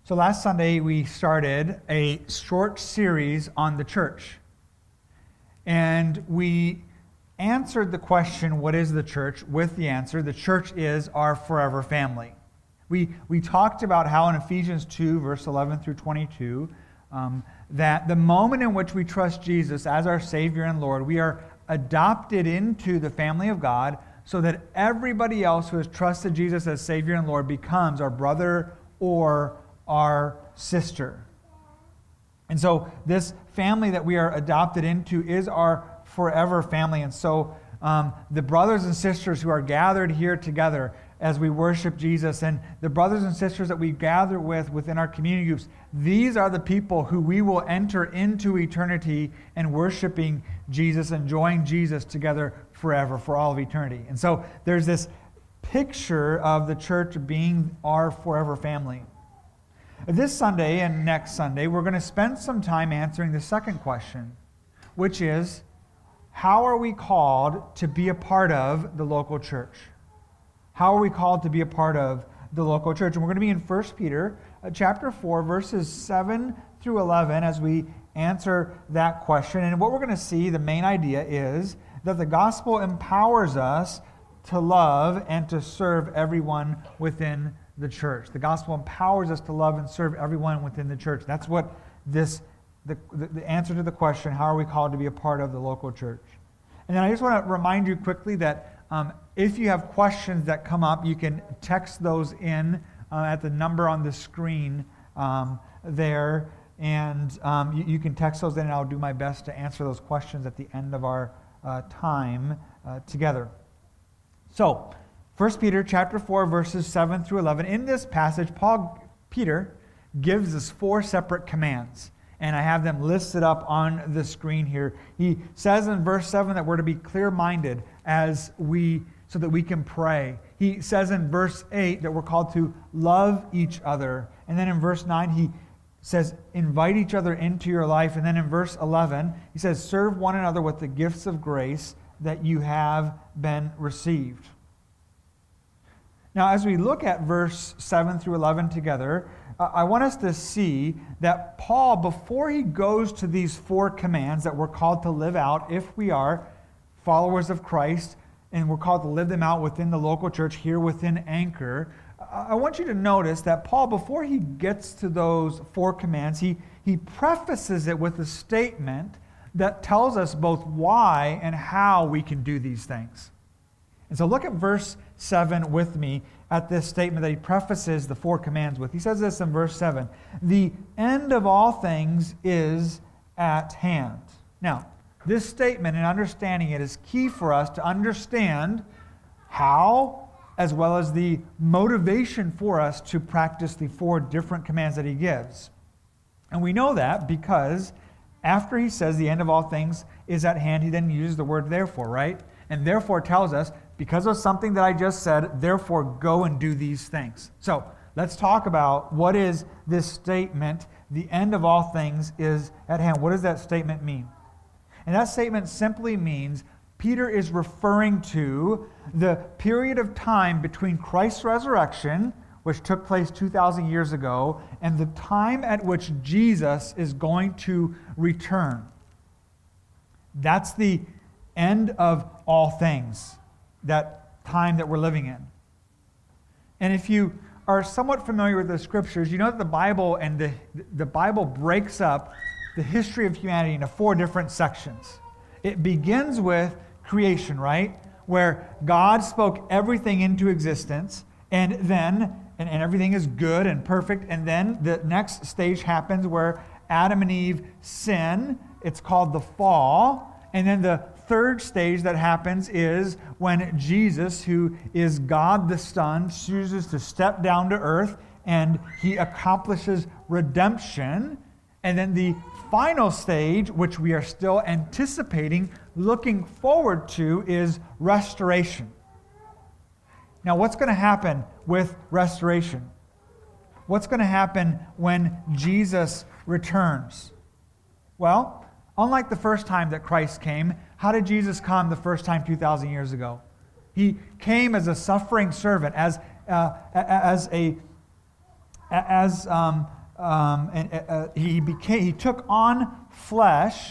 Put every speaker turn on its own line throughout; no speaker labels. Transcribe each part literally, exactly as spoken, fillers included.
So last Sunday, we started a short series on the church. And we answered the question, what is the church? With the answer, the church is our forever family. We, we talked about how in Ephesians two, verse eleven through twenty-two, um, that the moment in which we trust Jesus as our Savior and Lord, we are adopted into the family of God so that everybody else who has trusted Jesus as Savior and Lord becomes our brother or our sister. And so this family that we are adopted into is our forever family. And so um, the brothers and sisters who are gathered here together as we worship Jesus, and the brothers and sisters that we gather with within our community groups, these are the people who we will enter into eternity and worshiping Jesus, enjoying Jesus together forever, for all of eternity. And so there's this picture of the church being our forever family. This Sunday and next Sunday, we're going to spend some time answering the second question, which is, how are we called to be a part of the local church? How are we called to be a part of the local church? And we're going to be in First Peter uh, chapter four, verses seven through eleven as we answer that question. And what we're going to see, the main idea is that the gospel empowers us to love and to serve everyone within the church. The gospel empowers us to love and serve everyone within the church. That's what this, the, the, the answer to the question, how are we called to be a part of the local church? And then I just want to remind you quickly that um, if you have questions that come up, you can text those in uh, at the number on the screen um, there. And um, you, you can text those in, and I'll do my best to answer those questions at the end of our uh, time uh, together. So, First Peter chapter four, verses seven through eleven. In this passage, Paul, Peter gives us four separate commands. And I have them listed up on the screen here. He says in verse seven that we're to be clear-minded as we, so that we can pray. He says in verse eight that we're called to love each other. And then in verse nine, he says, invite each other into your life. And then in verse eleven, he says, serve one another with the gifts of grace that you have been received. Now, as we look at verse seven through eleven together, uh, I want us to see that Paul, before he goes to these four commands that we're called to live out if we are followers of Christ, and we're called to live them out within the local church here within Anchor, I want you to notice that Paul, before he gets to those four commands, he, he prefaces it with a statement that tells us both why and how we can do these things. And so look at verse seven with me at this statement that he prefaces the four commands with. He says this in verse seven, the end of all things is at hand. Now, this statement and understanding it is key for us to understand how, as well as the motivation for us to practice the four different commands that he gives. And we know that because after he says the end of all things is at hand, he then uses the word therefore, right? And therefore tells us, because of something that I just said, therefore go and do these things. So let's talk about what is this statement, the end of all things is at hand. What does that statement mean? And that statement simply means Peter is referring to the period of time between Christ's resurrection, which took place two thousand years ago, and the time at which Jesus is going to return. That's the end of all things, that time that we're living in. And if you are somewhat familiar with the scriptures, you know that the Bible and the, the Bible breaks up the history of humanity into four different sections. It begins with creation, right? Where God spoke everything into existence, and then, and, and everything is good and perfect, and then the next stage happens where Adam and Eve sin. It's called the fall. And then the third stage that happens is when Jesus, who is God the Son, chooses to step down to earth and he accomplishes redemption. And then the final stage, which we are still anticipating, looking forward to, is restoration. Now, what's going to happen with restoration? What's going to happen when Jesus returns? Well, unlike the first time that Christ came, how did Jesus come the first time two thousand years ago? He came as a suffering servant, as uh, as a as um, um, and uh, he became he took on flesh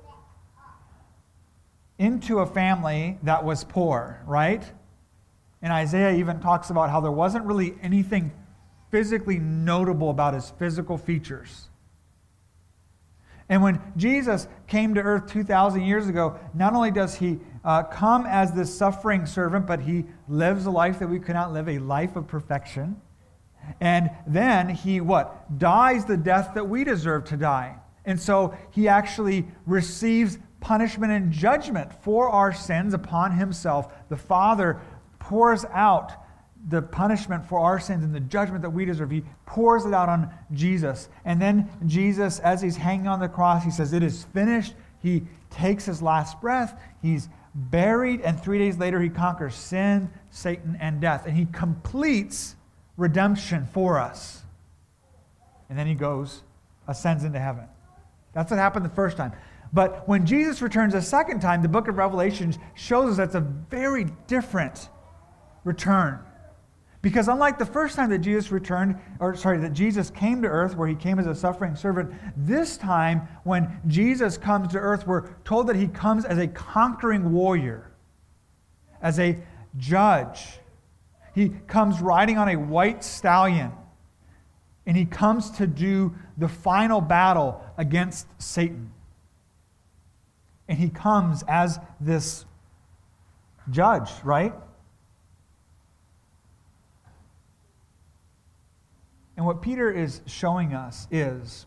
into a family that was poor, right? And Isaiah even talks about how there wasn't really anything physically notable about his physical features. And when Jesus came to earth two thousand years ago, not only does he uh, come as this suffering servant, but he lives a life that we could not live, a life of perfection. And then he, what? Dies the death that we deserve to die. And so he actually receives punishment and judgment for our sins upon himself. The Father pours out the punishment for our sins and the judgment that we deserve. He pours it out on Jesus. And then Jesus, as he's hanging on the cross, he says, "It is finished." He takes his last breath. He's buried. And three days later, he conquers sin, Satan, and death. And he completes redemption for us. And then he goes, ascends into heaven. That's what happened the first time. But when Jesus returns a second time, the book of Revelation shows us that's a very different return. Because unlike the first time that Jesus returned, or sorry, that Jesus came to earth where he came as a suffering servant, this time when Jesus comes to earth, we're told that he comes as a conquering warrior, as a judge. He comes riding on a white stallion, and he comes to do the final battle against Satan. And he comes as this judge, right? And what Peter is showing us is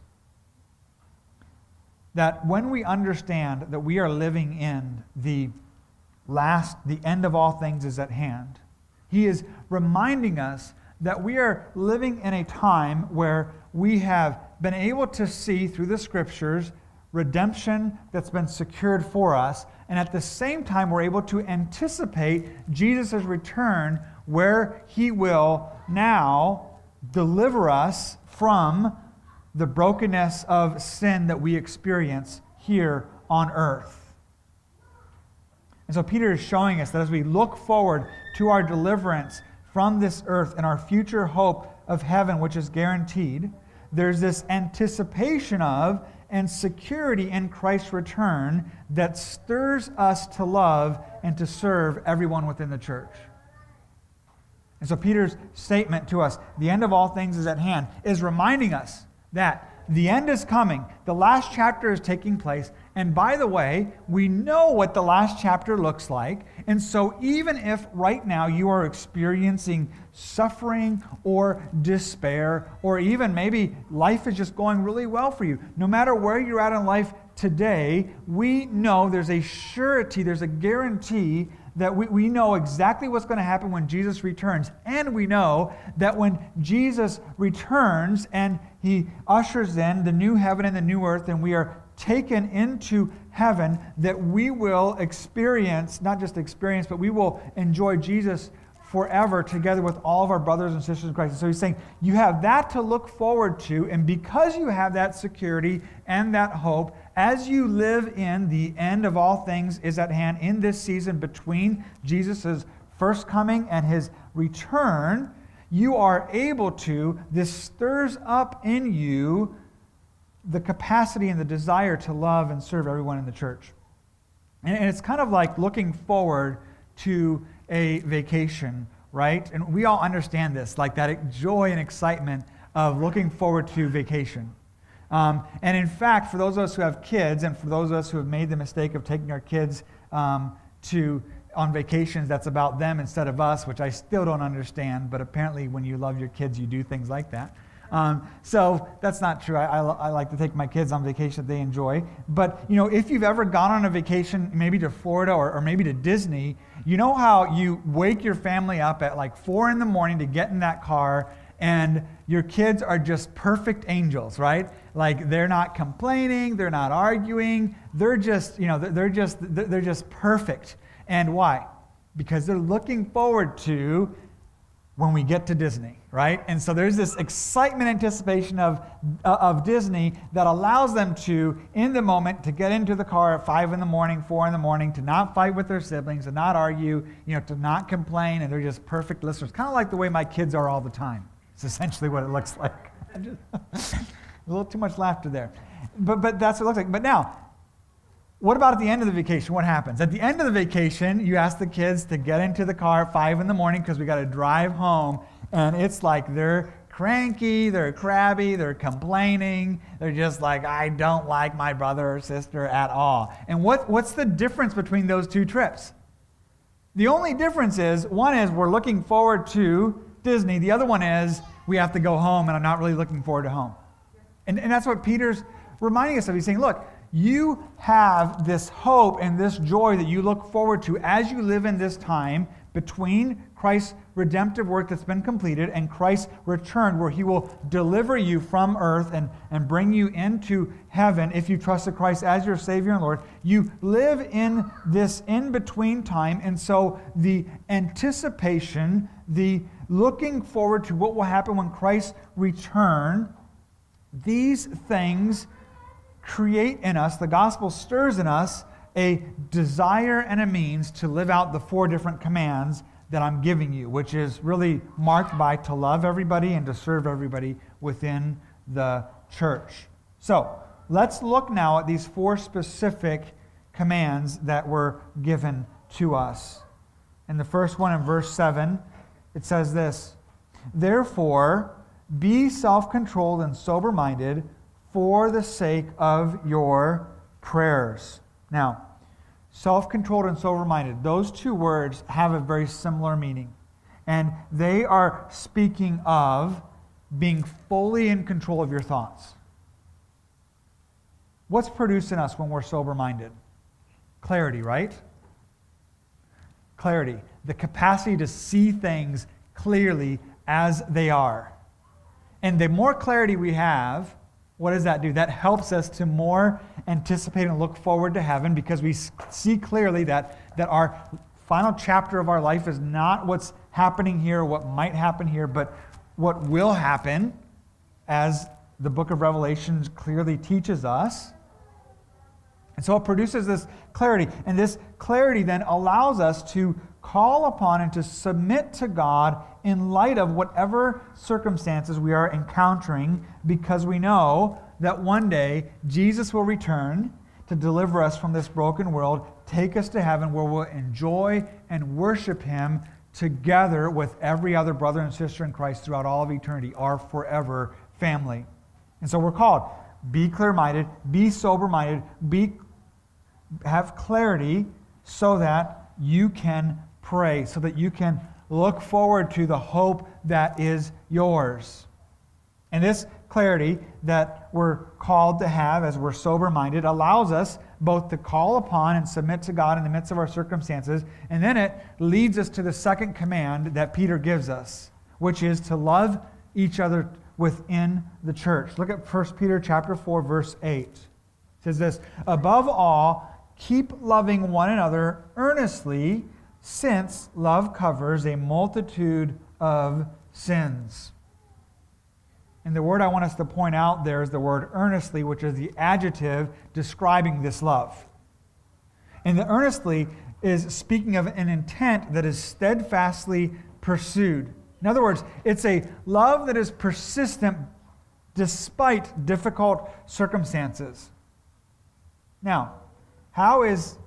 that when we understand that we are living in the last, the end of all things is at hand, he is reminding us that we are living in a time where we have been able to see through the Scriptures redemption that's been secured for us, and at the same time we're able to anticipate Jesus' return, where he will now deliver us from the brokenness of sin that we experience here on earth. And so Peter is showing us that as we look forward to our deliverance from this earth and our future hope of heaven, which is guaranteed, there's this anticipation of and security in Christ's return that stirs us to love and to serve everyone within the church. And so Peter's statement to us, the end of all things is at hand, is reminding us that the end is coming. The last chapter is taking place. And by the way, we know what the last chapter looks like. And so even if right now you are experiencing suffering or despair, or even maybe life is just going really well for you, no matter where you're at in life today, we know there's a surety, there's a guarantee that we, we know exactly what's going to happen when Jesus returns. And we know that when Jesus returns and he ushers in the new heaven and the new earth, and we are taken into heaven, that we will experience, not just experience, but we will enjoy Jesus forever together with all of our brothers and sisters in Christ. And so he's saying you have that to look forward to, and because you have that security and that hope, as you live in the end of all things is at hand in this season between Jesus' first coming and his return, you are able to, this stirs up in you the capacity and the desire to love and serve everyone in the church. And it's kind of like looking forward to a vacation, right? And we all understand this, like that joy and excitement of looking forward to vacation. Um, and in fact, for those of us who have kids, and for those of us who have made the mistake of taking our kids um, to on vacations that's about them instead of us, which I still don't understand, but apparently when you love your kids, you do things like that. Um, so that's not true. I, I, I like to take my kids on vacation that they enjoy. But, you know, if you've ever gone on a vacation, maybe to Florida or, or maybe to Disney, you know how you wake your family up at like four in the morning to get in that car, and your kids are just perfect angels, right? Like they're not complaining, they're not arguing, they're just, you know, they're just, they're just perfect. And why? Because they're looking forward to when we get to Disney, right? And so there's this excitement, anticipation of, uh, of Disney that allows them to, in the moment, to get into the car at five in the morning, four in the morning, to not fight with their siblings, to not argue, you know, to not complain, and they're just perfect listeners. Kind of like the way my kids are all the time. It's essentially what it looks like. just, a little too much laughter there. But, but that's what it looks like. But now, what about at the end of the vacation? What happens? At the end of the vacation, you ask the kids to get into the car at five in the morning because we got to drive home. And it's like they're cranky, they're crabby, they're complaining. They're just like, I don't like my brother or sister at all. And what, what's the difference between those two trips? The only difference is, one is we're looking forward to Disney. The other one is we have to go home, and I'm not really looking forward to home. And, and that's what Peter's reminding us of. He's saying, look, you have this hope and this joy that you look forward to as you live in this time between Christ's redemptive work that's been completed and Christ's return, where he will deliver you from earth and, and bring you into heaven if you trusted Christ as your Savior and Lord. You live in this in-between time, and so the anticipation, the looking forward to what will happen when Christ returns, these things create in us, the gospel stirs in us, a desire and a means to live out the four different commands that I'm giving you, which is really marked by to love everybody and to serve everybody within the church. So let's look now at these four specific commands that were given to us. And the first one in verse seven, it says this, therefore, be self-controlled and sober-minded for the sake of your prayers. Now, self-controlled and sober-minded, those two words have a very similar meaning. And they are speaking of being fully in control of your thoughts. What's produced in us when we're sober-minded? Clarity, right? Clarity. The capacity to see things clearly as they are. And the more clarity we have, what does that do? That helps us to more anticipate and look forward to heaven, because we see clearly that, that our final chapter of our life is not what's happening here, or what might happen here, but what will happen, as the book of Revelation clearly teaches us. And so it produces this clarity. And this clarity then allows us to call upon and to submit to God in light of whatever circumstances we are encountering, because we know that one day Jesus will return to deliver us from this broken world, take us to heaven where we'll enjoy and worship him together with every other brother and sister in Christ throughout all of eternity, our forever family. And so we're called, be clear-minded, be sober-minded, be, have clarity so that you can pray, so that you can look forward to the hope that is yours. And this clarity that we're called to have as we're sober-minded allows us both to call upon and submit to God in the midst of our circumstances, and then it leads us to the second command that Peter gives us, which is to love each other within the church. Look at First Peter chapter four, verse eight. It says this, above all, keep loving one another earnestly, since love covers a multitude of sins. And the word I want us to point out there is the word earnestly, which is the adjective describing this love. And the earnestly is speaking of an intent that is steadfastly pursued. In other words, it's a love that is persistent despite difficult circumstances. Now, how is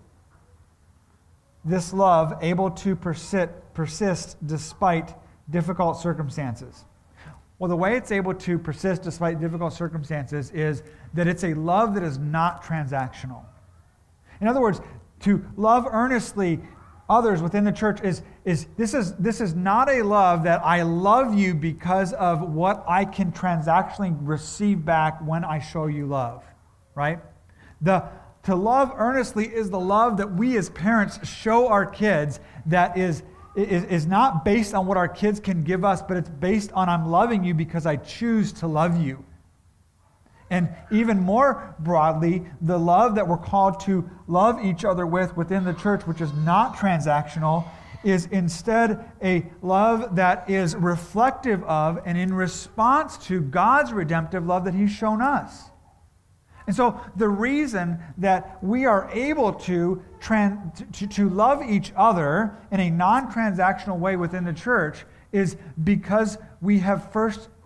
this love able to persist, persist despite difficult circumstances? Well, the way it's able to persist despite difficult circumstances is that it's a love that is not transactional. In other words, to love earnestly others within the church is, is this is this is not a love that I love you because of what I can transactionally receive back when I show you love, right? The to love earnestly is the love that we as parents show our kids that is, is, is not based on what our kids can give us, but it's based on I'm loving you because I choose to love you. And even more broadly, the love that we're called to love each other with within the church, which is not transactional, is instead a love that is reflective of and in response to God's redemptive love that he's shown us. And so the reason that we are able to, trans, to, to love each other in a non-transactional way within the church is because we have first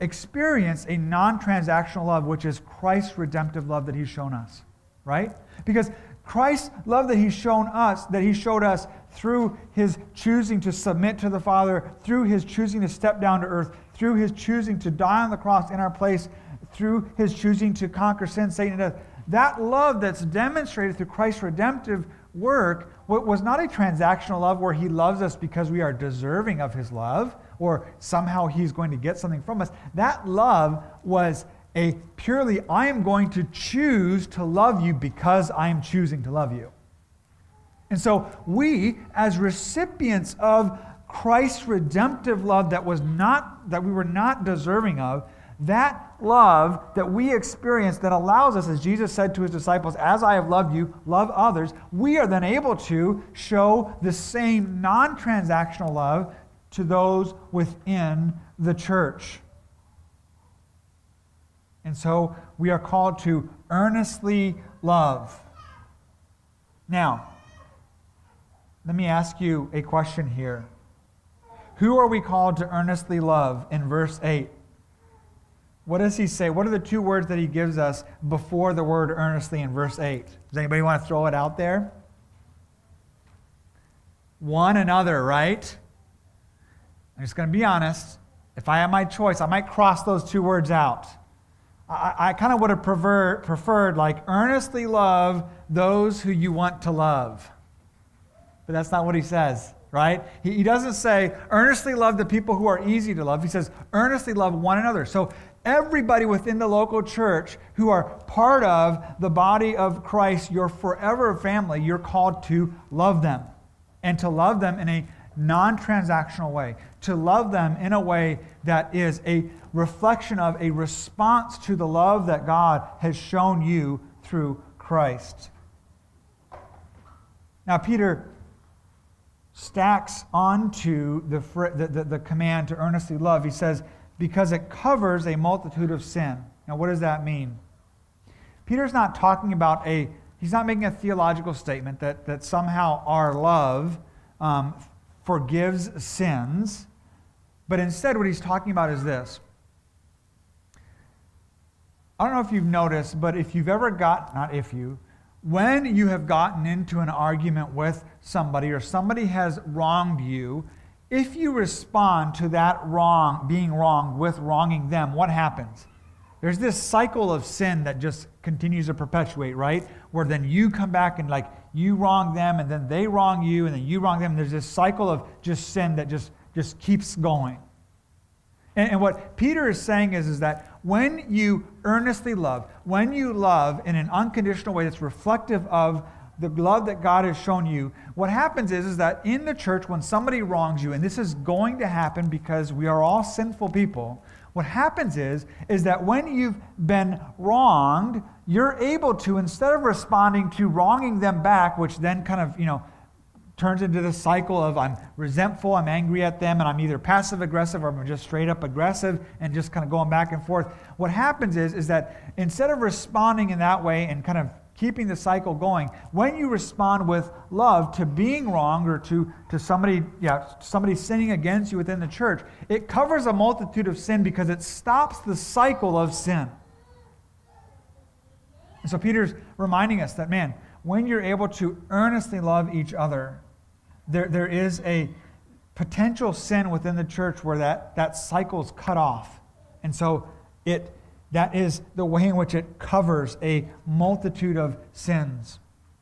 experience a non-transactional love, which is Christ's redemptive love that he's shown us, right? Because Christ's love that he's shown us, that he showed us through his choosing to submit to the Father, through his choosing to step down to earth, through his choosing to die on the cross in our place, through his choosing to conquer sin, Satan, and death. That love that's demonstrated through Christ's redemptive work was not a transactional love where he loves us because we are deserving of his love or somehow he's going to get something from us. That love was a purely, I am going to choose to love you because I am choosing to love you. And so we, as recipients of Christ's redemptive love that was not, that we were not deserving of, that love that we experience that allows us, as Jesus said to his disciples, as I have loved you, love others, we are then able to show the same non-transactional love to those within the church. And so we are called to earnestly love. Now, let me ask you a question here. Who are we called to earnestly love in verse eight? What does he say? What are the two words that he gives us before the word earnestly in verse eight? Does anybody want to throw it out there? One another, right? I'm just going to be honest. If I had my choice, I might cross those two words out. I, I kind of would have prefer, preferred, like, earnestly love those who you want to love. But that's not what he says, right? He, he doesn't say, earnestly love the people who are easy to love. He says, earnestly love one another. So everybody within the local church who are part of the body of Christ, your forever family, you're called to love them. And to love them in a non-transactional way. To love them in a way that is a reflection of, a response to the love that God has shown you through Christ. Now, Peter stacks onto the, the, the, the command to earnestly love. He says, because it covers a multitude of sin. Now, what does that mean? Peter's not talking about a, he's not making a theological statement that, that somehow our love um, forgives sins, but instead what he's talking about is this. I don't know if you've noticed, but if you've ever got, not if you, when you have gotten into an argument with somebody or somebody has wronged you, if you respond to that wrong, being wronged with wronging them, what happens? There's this cycle of sin that just continues to perpetuate, right? Where then you come back and like you wrong them and then they wrong you and then you wrong them. There's this cycle of just sin that just, just keeps going. And, and what Peter is saying is, is that when you earnestly love, when you love in an unconditional way that's reflective of the love that God has shown you, what happens is, is that in the church, when somebody wrongs you, and this is going to happen because we are all sinful people, what happens is, is that when you've been wronged, you're able to, instead of responding to wronging them back, which then kind of, you know, turns into the cycle of I'm resentful, I'm angry at them, and I'm either passive-aggressive or I'm just straight-up aggressive and just kind of going back and forth. What happens is, is that instead of responding in that way and kind of keeping the cycle going, when you respond with love to being wronged or to, to somebody, yeah, somebody sinning against you within the church, it covers a multitude of sin because it stops the cycle of sin. And so Peter's reminding us that, man, when you're able to earnestly love each other, there, there is a potential sin within the church where that, that cycle is cut off. And so it that is the way in which it covers a multitude of sins.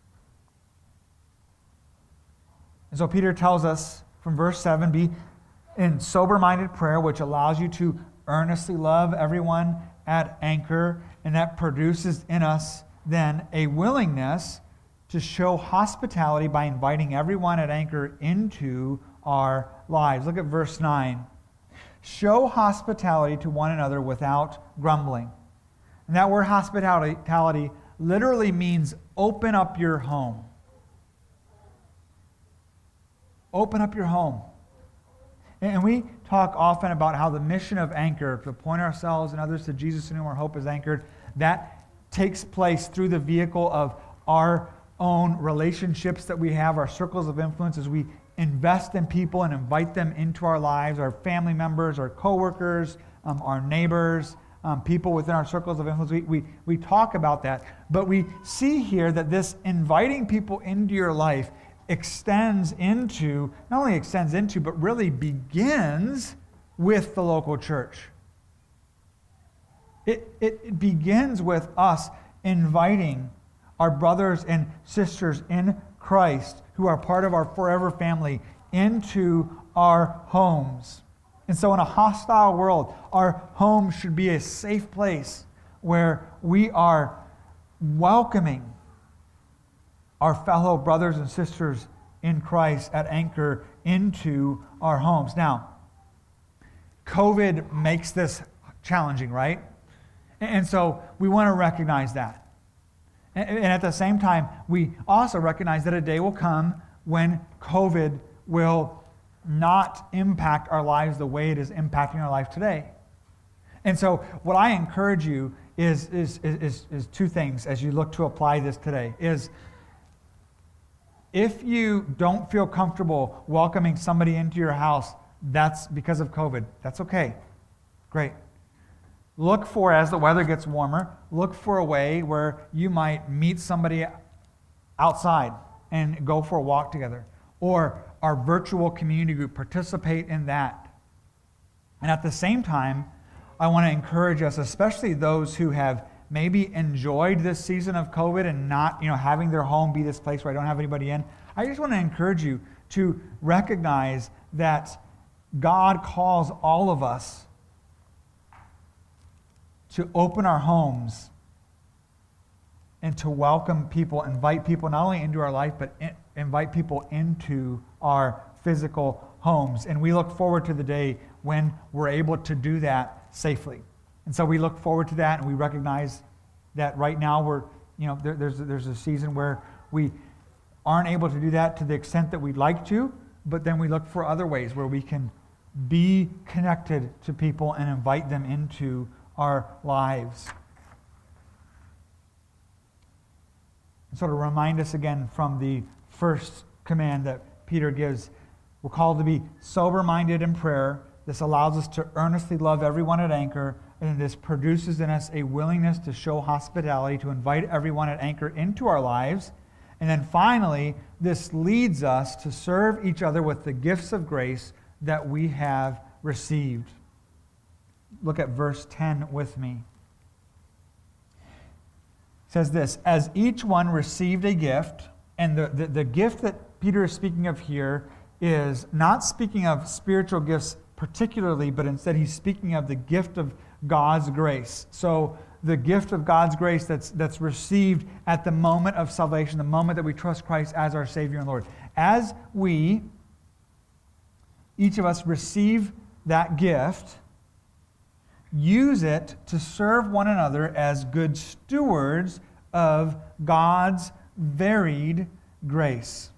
And so Peter tells us from verse seven, be in sober-minded prayer, which allows you to earnestly love everyone at anchor, and that produces in us then a willingness to show hospitality by inviting everyone at anchor into our lives. Look at verse nine. Show hospitality to one another without grumbling. And that word hospitality literally means open up your home. Open up your home. And we talk often about how the mission of Anchor, to point ourselves and others to Jesus in whom our hope is anchored, that takes place through the vehicle of our own relationships that we have, our circles of influence, as we invest in people and invite them into our lives, our family members, our coworkers, um, our neighbors, um, people within our circles of influence. We, we, we talk about that. But we see here that this inviting people into your life extends into, not only extends into, but really begins with the local church. It, it, it begins with us inviting our brothers and sisters in Christ who are part of our forever family into our homes. And so in a hostile world, our home should be a safe place where we are welcoming our fellow brothers and sisters in Christ at Anchor into our homes. Now, COVID makes this challenging, right? And so we want to recognize that. And at the same time, we also recognize that a day will come when COVID will not impact our lives the way it is impacting our life today. And so what I encourage you is, is, is, is two things as you look to apply this today. Is if you don't feel comfortable welcoming somebody into your house, that's because of COVID. That's okay. Great. Look for, as the weather gets warmer, look for a way where you might meet somebody outside and go for a walk together. Or our virtual community group, participate in that. And at the same time, I want to encourage us, especially those who have maybe enjoyed this season of COVID and not, you know, having their home be this place where I don't have anybody in. I just want to encourage you to recognize that God calls all of us to open our homes and to welcome people, invite people not only into our life, but in, invite people into our physical homes. And we look forward to the day when we're able to do that safely. And so we look forward to that, and we recognize that right now we're, you know, there, there's, there's a season where we aren't able to do that to the extent that we'd like to, but then we look for other ways where we can be connected to people and invite them into our lives. And so to remind us again from the first command that Peter gives, we're called to be sober-minded in prayer. This allows us to earnestly love everyone at Anchor, and this produces in us a willingness to show hospitality, to invite everyone at Anchor into our lives. And then finally, this leads us to serve each other with the gifts of grace that we have received. Look at verse ten with me. It says this, as each one received a gift, and the, the, the gift that Peter is speaking of here is not speaking of spiritual gifts particularly, but instead he's speaking of the gift of God's grace. So the gift of God's grace that's, that's received at the moment of salvation, the moment that we trust Christ as our Savior and Lord. As we, each of us, receive that gift, use it to serve one another as good stewards of God's varied grace.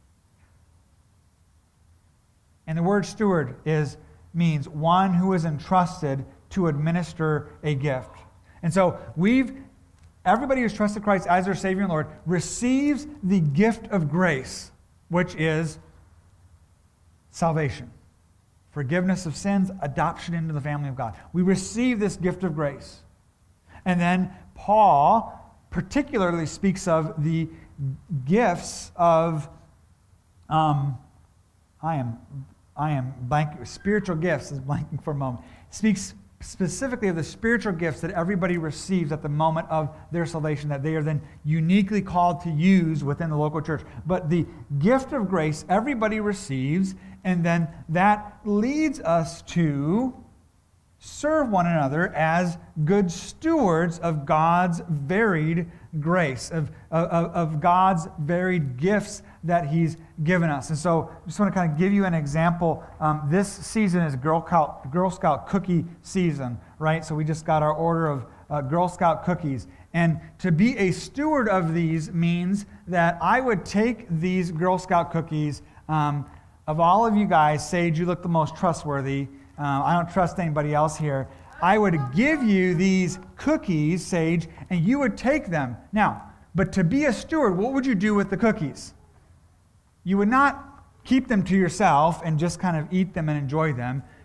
And the word steward is means one who is entrusted to administer a gift. And so we've, everybody who's trusted Christ as their Savior and Lord receives the gift of grace, which is salvation. Forgiveness of sins, adoption into the family of God. We receive this gift of grace. And then Paul particularly speaks of the gifts of, um, I am, I am blank, spiritual gifts, is blanking for a moment. Speaks specifically of the spiritual gifts that everybody receives at the moment of their salvation, that they are then uniquely called to use within the local church. But the gift of grace everybody receives, and then that leads us to serve one another as good stewards of God's varied grace, of, of, of God's varied gifts that He's given us. And so I just want to kind of give you an example. Um, this season is Girl Scout, Girl Scout cookie season, right? So we just got our order of uh, Girl Scout cookies. And to be a steward of these means that I would take these Girl Scout cookies. Um, of all of you guys, Sage, you look the most trustworthy. Uh, I don't trust anybody else here. I would give you these cookies, Sage, and you would take them. Now, but to be a steward, what would you do with the cookies? You would not keep them to yourself and just kind of eat them and enjoy them.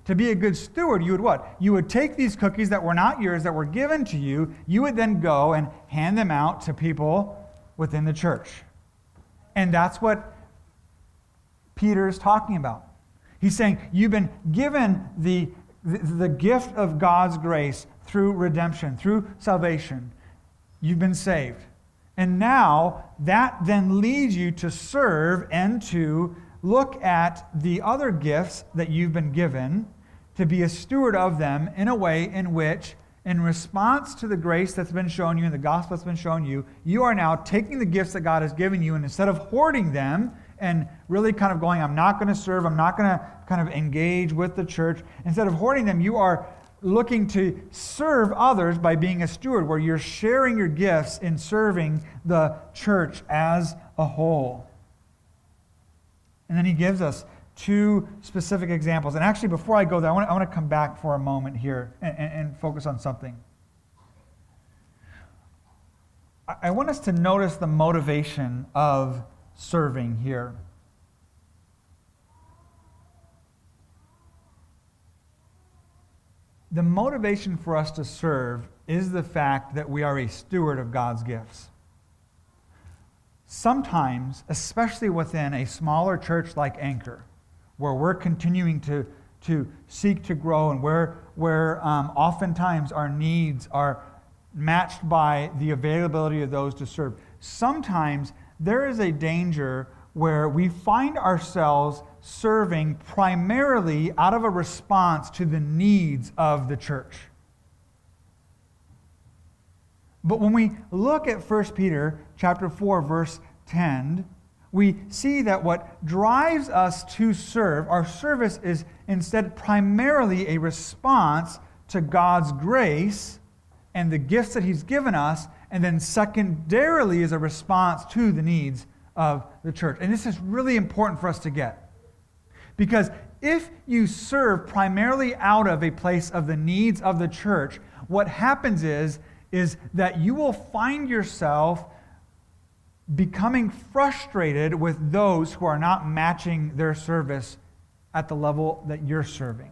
To be a good steward, you would what? You would take these cookies that were not yours, that were given to you, you would then go and hand them out to people within the church. And that's what Peter is talking about. He's saying, you've been given the, the, the gift of God's grace through redemption, through salvation. You've been saved. And now that then leads you to serve and to look at the other gifts that you've been given, to be a steward of them in a way in which, in response to the grace that's been shown you and the gospel that's been shown you, you are now taking the gifts that God has given you, and instead of hoarding them and really kind of going, I'm not going to serve, I'm not going to kind of engage with the church, instead of hoarding them, you are looking to serve others by being a steward, where you're sharing your gifts in serving the church as a whole. And then he gives us two specific examples. And actually, before I go there, I want to, I want to come back for a moment here and, and, and focus on something. I, I want us to notice the motivation of serving here. The motivation for us to serve is the fact that we are a steward of God's gifts. Sometimes, especially within a smaller church like Anchor, where we're continuing to, to seek to grow and where, where um, oftentimes our needs are matched by the availability of those to serve, sometimes there is a danger where we find ourselves serving primarily out of a response to the needs of the church. But when we look at First Peter chapter four, verse ten, we see that what drives us to serve, our service, is instead primarily a response to God's grace and the gifts that He's given us, and then secondarily is a response to the needs of the church. And this is really important for us to get. Because if you serve primarily out of a place of the needs of the church, what happens is, is that you will find yourself becoming frustrated with those who are not matching their service at the level that you're serving.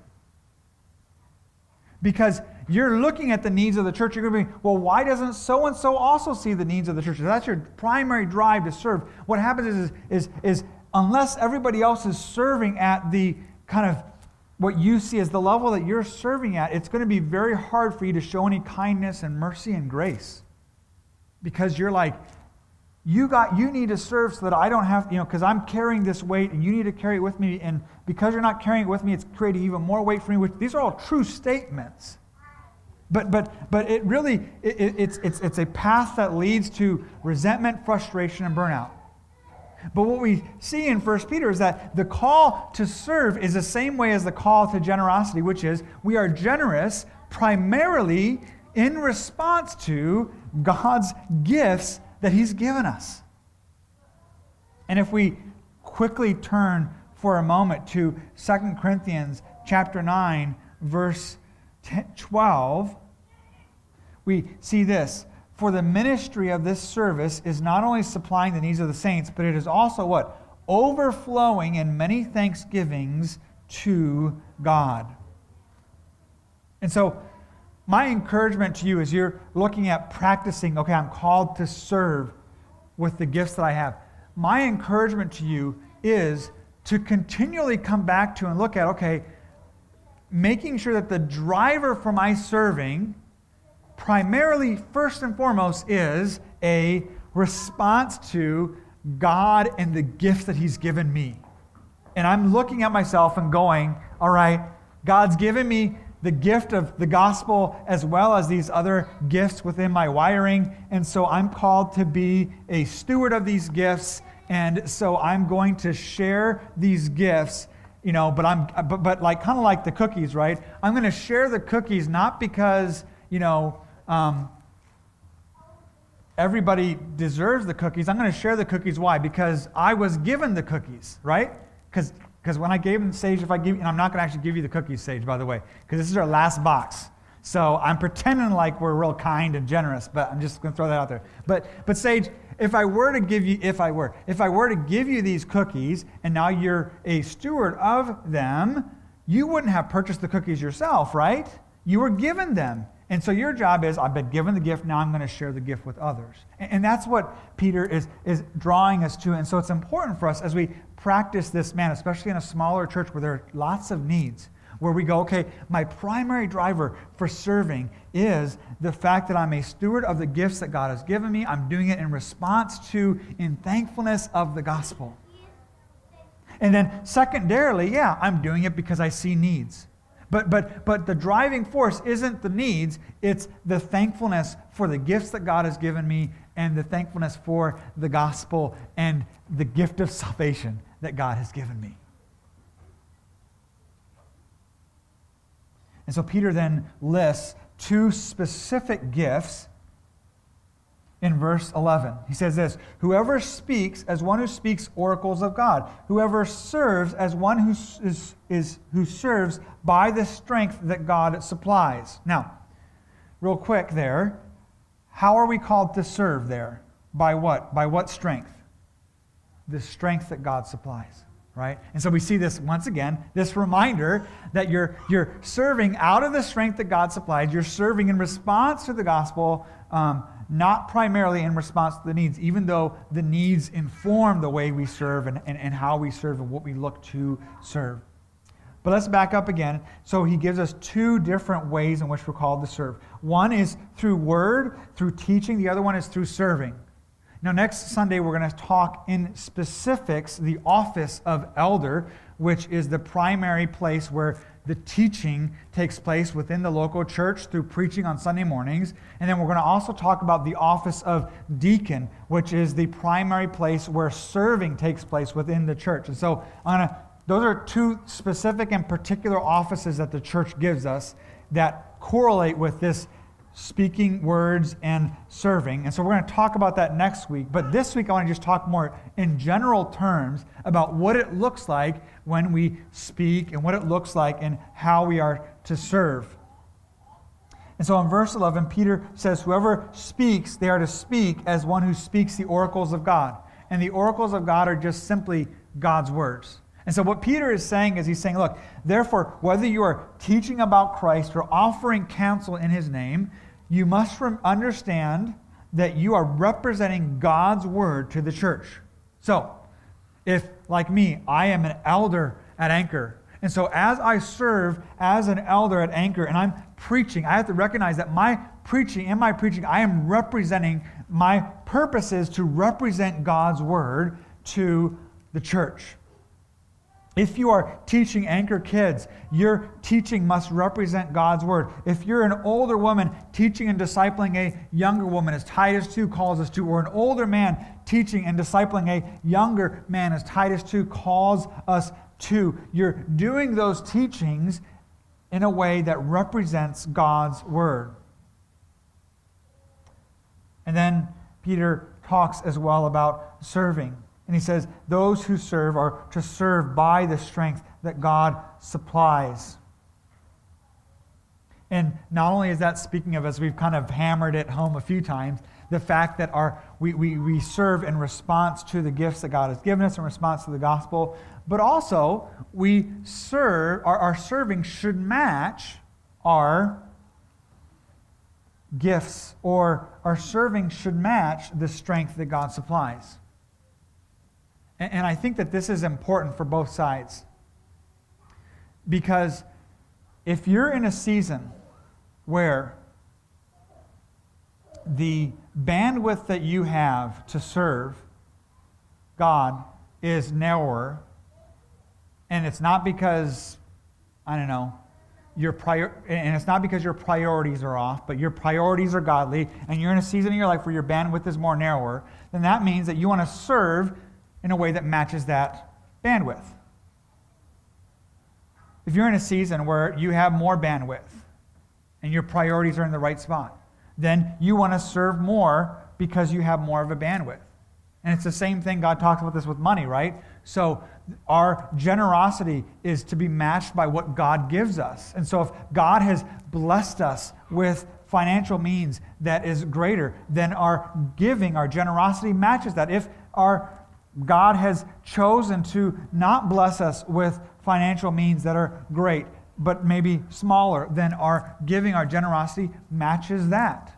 Because you're looking at the needs of the church, you're going to be, well, why doesn't so-and-so also see the needs of the church? If that's your primary drive to serve. What happens is, is, is unless everybody else is serving at the kind of what you see as the level that you're serving at, it's going to be very hard for you to show any kindness and mercy and grace. Because you're like, you got, you need to serve so that I don't have, you know, because I'm carrying this weight and you need to carry it with me. And because you're not carrying it with me, it's creating even more weight for me. Which, these are all true statements. But but but it really, it, it, it's, it's, it's a path that leads to resentment, frustration, and burnout. But what we see in First Peter is that the call to serve is the same way as the call to generosity, which is we are generous primarily in response to God's gifts that He's given us. And if we quickly turn for a moment to Second Corinthians chapter nine, verse twelve, we see this. For the ministry of this service is not only supplying the needs of the saints, but it is also what? Overflowing in many thanksgivings to God. And so, my encouragement to you as you're looking at practicing, okay, I'm called to serve with the gifts that I have. My encouragement to you is to continually come back to and look at, okay, making sure that the driver for my serving primarily, first and foremost, is a response to God and the gifts that He's given me. And I'm looking at myself and going, all right, God's given me the gift of the gospel as well as these other gifts within my wiring. And so I'm called to be a steward of these gifts. And so I'm going to share these gifts, you know, but I'm, but, but like, kind of like the cookies, right? I'm going to share the cookies not because, you know, um, everybody deserves the cookies. I'm going to share the cookies. Why? Because I was given the cookies, right? Because Because when I gave them Sage, if I give, and I'm not going to actually give you the cookies, Sage, by the way, because this is our last box. So I'm pretending like we're real kind and generous, but I'm just going to throw that out there. But but Sage, if I were to give you, if I were, if I were to give you these cookies, and now you're a steward of them, you wouldn't have purchased the cookies yourself, right? You were given them. And so your job is, I've been given the gift, now I'm going to share the gift with others. And, and that's what Peter is, is drawing us to. And so it's important for us as we practice this, man, especially in a smaller church where there are lots of needs, where we go, okay, my primary driver for serving is the fact that I'm a steward of the gifts that God has given me. I'm doing it in response to, in thankfulness of the gospel. And then secondarily, yeah, I'm doing it because I see needs. But, but, but the driving force isn't the needs, it's the thankfulness for the gifts that God has given me and the thankfulness for the gospel and the gift of salvation that God has given me. And so Peter then lists two specific gifts in verse eleven. He says this, whoever speaks as one who speaks oracles of God, whoever serves as one who is, is who serves by the strength that God supplies. Now, real quick there, how are we called to serve there? By what? By what strength? The strength that God supplies, right? And so we see this once again, this reminder that you're, you're serving out of the strength that God supplies. You're serving in response to the gospel, um, not primarily in response to the needs, even though the needs inform the way we serve and, and, and how we serve and what we look to serve. But let's back up again. So he gives us two different ways in which we're called to serve. One is through word, through teaching. The other one is through serving. Now, next Sunday, we're going to talk in specifics the office of elder, which is the primary place where the teaching takes place within the local church through preaching on Sunday mornings. And then we're going to also talk about the office of deacon, which is the primary place where serving takes place within the church. And so on a, those are two specific and particular offices that the church gives us that correlate with this speaking words and serving. And so we're going to talk about that next week. But this week I want to just talk more in general terms about what it looks like when we speak and what it looks like and how we are to serve. And so in verse eleven, Peter says, whoever speaks, they are to speak as one who speaks the oracles of God. And the oracles of God are just simply God's words. And so what Peter is saying is he's saying, look, therefore, whether you are teaching about Christ or offering counsel in his name, you must understand that you are representing God's word to the church. So, if, like me, I am an elder at Anchor, and so as I serve as an elder at Anchor and I'm preaching, I have to recognize that my preaching, in my preaching, I am representing, my purpose is to represent God's word to the church. If you are teaching Anchor kids, your teaching must represent God's word. If you're an older woman teaching and discipling a younger woman, as Titus two calls us to, or an older man teaching and discipling a younger man, as Titus two calls us to, you're doing those teachings in a way that represents God's word. And then Peter talks as well about serving. And he says, those who serve are to serve by the strength that God supplies. And not only is that speaking of, as we've kind of hammered it home a few times, the fact that our we, we, we serve in response to the gifts that God has given us, in response to the gospel, but also we serve, our, our serving should match our gifts, or our serving should match the strength that God supplies. And I think that this is important for both sides. Because if you're in a season where the bandwidth that you have to serve God is narrower, and it's not because, I don't know, your prior, and it's not because your priorities are off, but your priorities are godly, and you're in a season in your life where your bandwidth is more narrower, then that means that you want to serve in a way that matches that bandwidth. If you're in a season where you have more bandwidth and your priorities are in the right spot, then you want to serve more because you have more of a bandwidth. And it's the same thing, God talks about this with money, right? So our generosity is to be matched by what God gives us. And so if God has blessed us with financial means that is greater, then our giving, our generosity matches that. If our God has chosen to not bless us with financial means that are great, but maybe smaller, then our giving, our generosity matches that.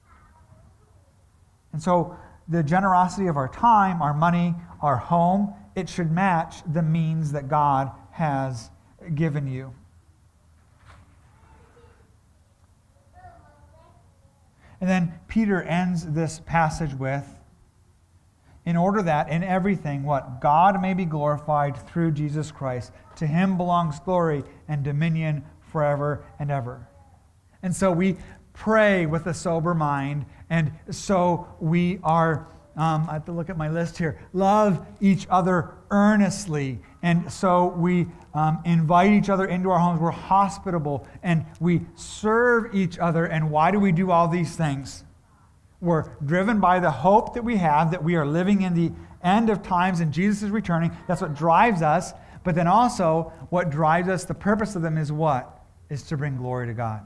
And so the generosity of our time, our money, our home, it should match the means that God has given you. And then Peter ends this passage with, in order that in everything, what? God may be glorified through Jesus Christ. To him belongs glory and dominion forever and ever. And so we pray with a sober mind, and so we are, um, I have to look at my list here, love each other earnestly. And so we um, invite each other into our homes. We're hospitable, and we serve each other. And why do we do all these things? We're driven by the hope that we have, that we are living in the end of times and Jesus is returning. That's what drives us. But then also, what drives us, the purpose of them is what? Is to bring glory to God.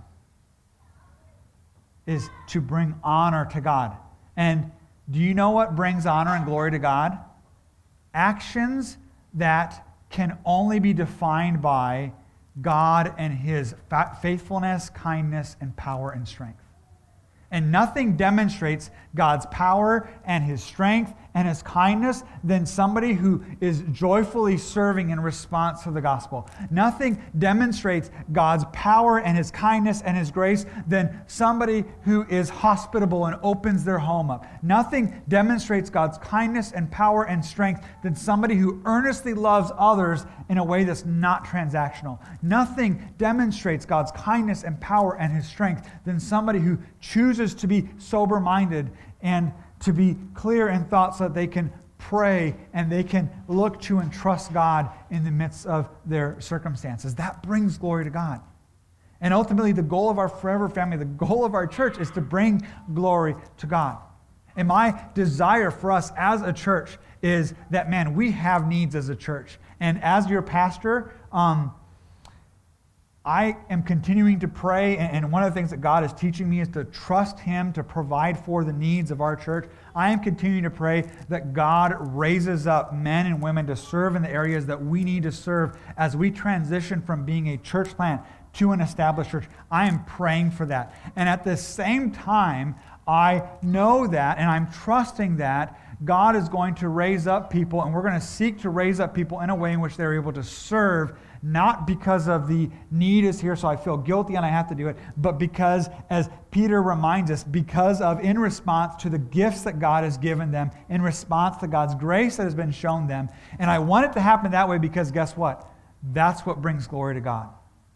Is to bring honor to God. And do you know what brings honor and glory to God? Actions that can only be defined by God and his faithfulness, kindness, and power and strength. And nothing demonstrates God's power and his strength and his kindness than somebody who is joyfully serving in response to the gospel. Nothing demonstrates God's power and his kindness and his grace than somebody who is hospitable and opens their home up. Nothing demonstrates God's kindness and power and strength than somebody who earnestly loves others in a way that's not transactional. Nothing demonstrates God's kindness and power and his strength than somebody who chooses to be sober-minded and to be clear in thought so that they can pray and they can look to and trust God in the midst of their circumstances. That brings glory to God. And ultimately, the goal of our Forever Family, the goal of our church is to bring glory to God. And my desire for us as a church is that, man, we have needs as a church. And as your pastor, um, I am continuing to pray, and one of the things that God is teaching me is to trust him to provide for the needs of our church. I am continuing to pray that God raises up men and women to serve in the areas that we need to serve as we transition from being a church plant to an established church. I am praying for that. And at the same time, I know that, and I'm trusting that God is going to raise up people, and we're going to seek to raise up people in a way in which they're able to serve, not because of the need is here, so I feel guilty and I have to do it, but because, as Peter reminds us, because of, in response to the gifts that God has given them, in response to God's grace that has been shown them. And I want it to happen that way because guess what? That's what brings glory to God.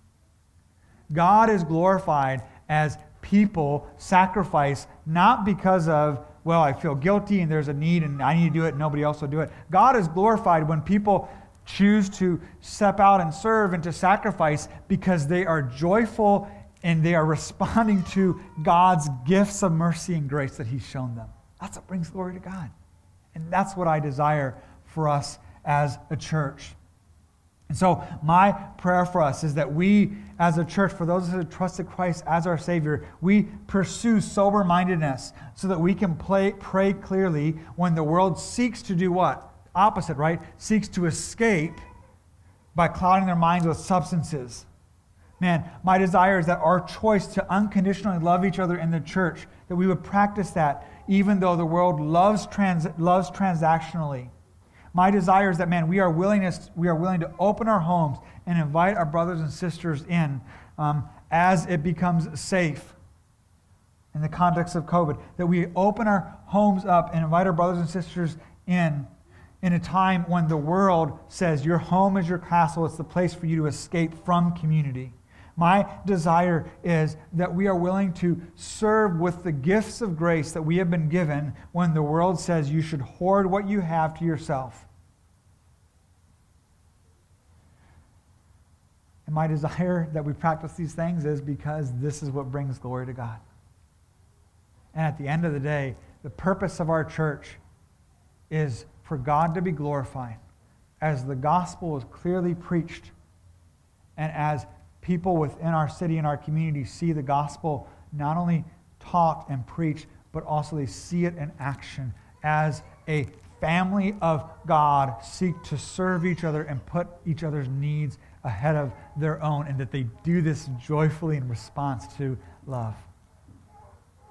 God is glorified as people sacrifice, not because of, well, I feel guilty and there's a need and I need to do it and nobody else will do it. God is glorified when people choose to step out and serve and to sacrifice because they are joyful and they are responding to God's gifts of mercy and grace that he's shown them. That's what brings glory to God. And that's what I desire for us as a church. And so my prayer for us is that we as a church, for those who have trusted Christ as our Savior, we pursue sober-mindedness so that we can play, pray clearly when the world seeks to do what? Opposite, right? Seeks to escape by clouding their minds with substances. Man, my desire is that our choice to unconditionally love each other in the church, that we would practice that even though the world loves trans, loves transactionally. My desire is that, man, we are willing to, we are willing to open our homes and invite our brothers and sisters in um, as it becomes safe in the context of COVID, that we open our homes up and invite our brothers and sisters in in a time when the world says your home is your castle, it's the place for you to escape from community. My desire is that we are willing to serve with the gifts of grace that we have been given when the world says you should hoard what you have to yourself. And my desire that we practice these things is because this is what brings glory to God. And at the end of the day, the purpose of our church is for God to be glorified as the gospel is clearly preached and as people within our city and our community see the gospel not only taught and preached, but also they see it in action as a family of God seek to serve each other and put each other's needs ahead of their own, and that they do this joyfully in response to love.